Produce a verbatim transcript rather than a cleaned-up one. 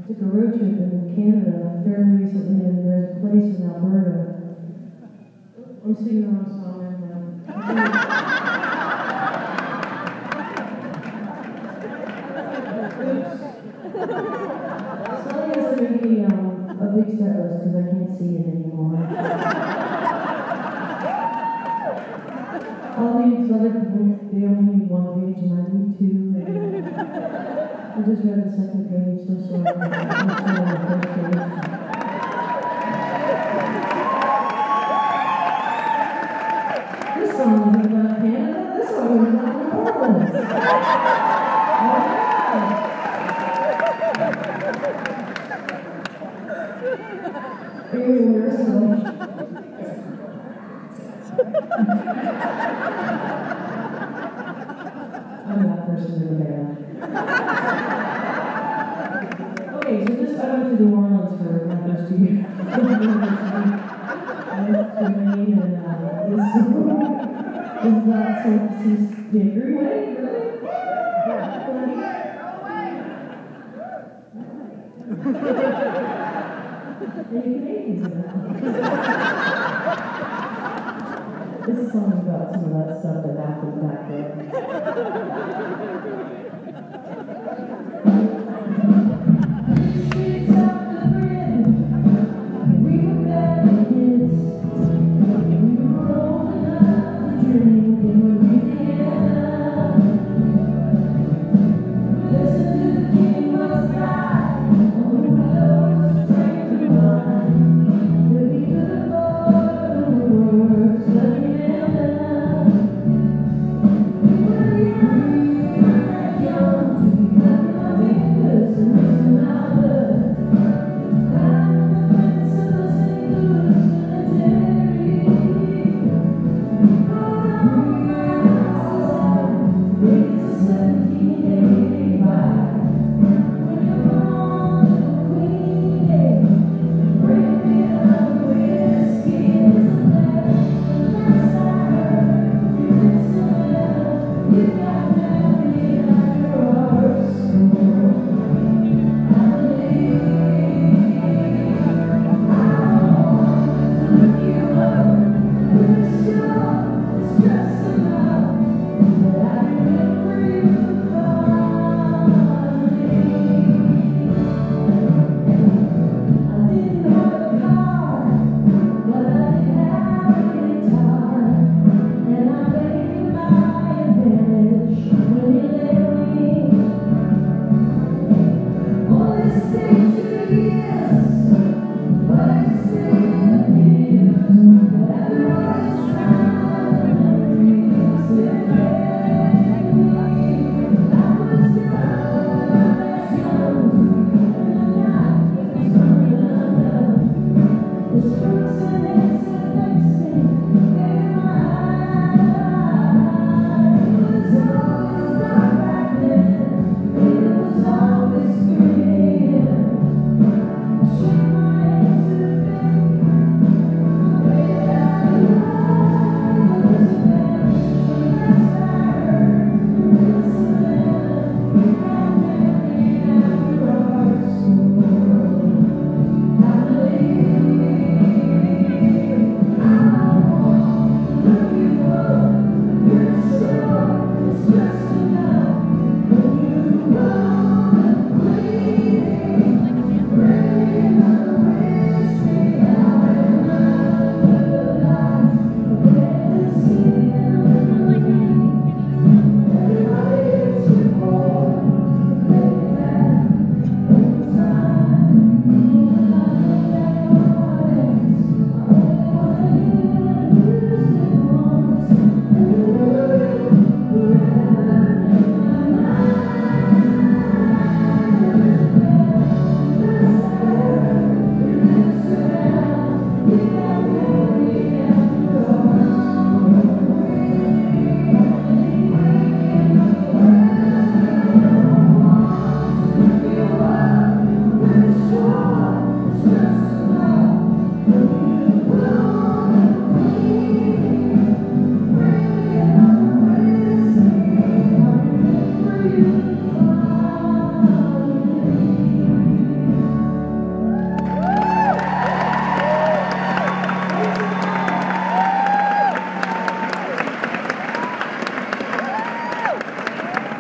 took a road trip in Canada fairly recently, and there's a place in Alberta. I'm singing the wrong song right now. Oops. Somebody has to make me um, a big set list because I can't see it anymore. All these other people, they only need one page and I need two. And I just read the second page, so sorry. I'm still on the first page. This song isn't about Canada, this song is about New Orleans. Are you aware of I'm that person in the band. Okay, so just I went to New Orleans for my first year. I went to Maine and uh, this is that so this is the Hickory Way, really? Any Canadians in that? This is song about some of that stuff that happened back then.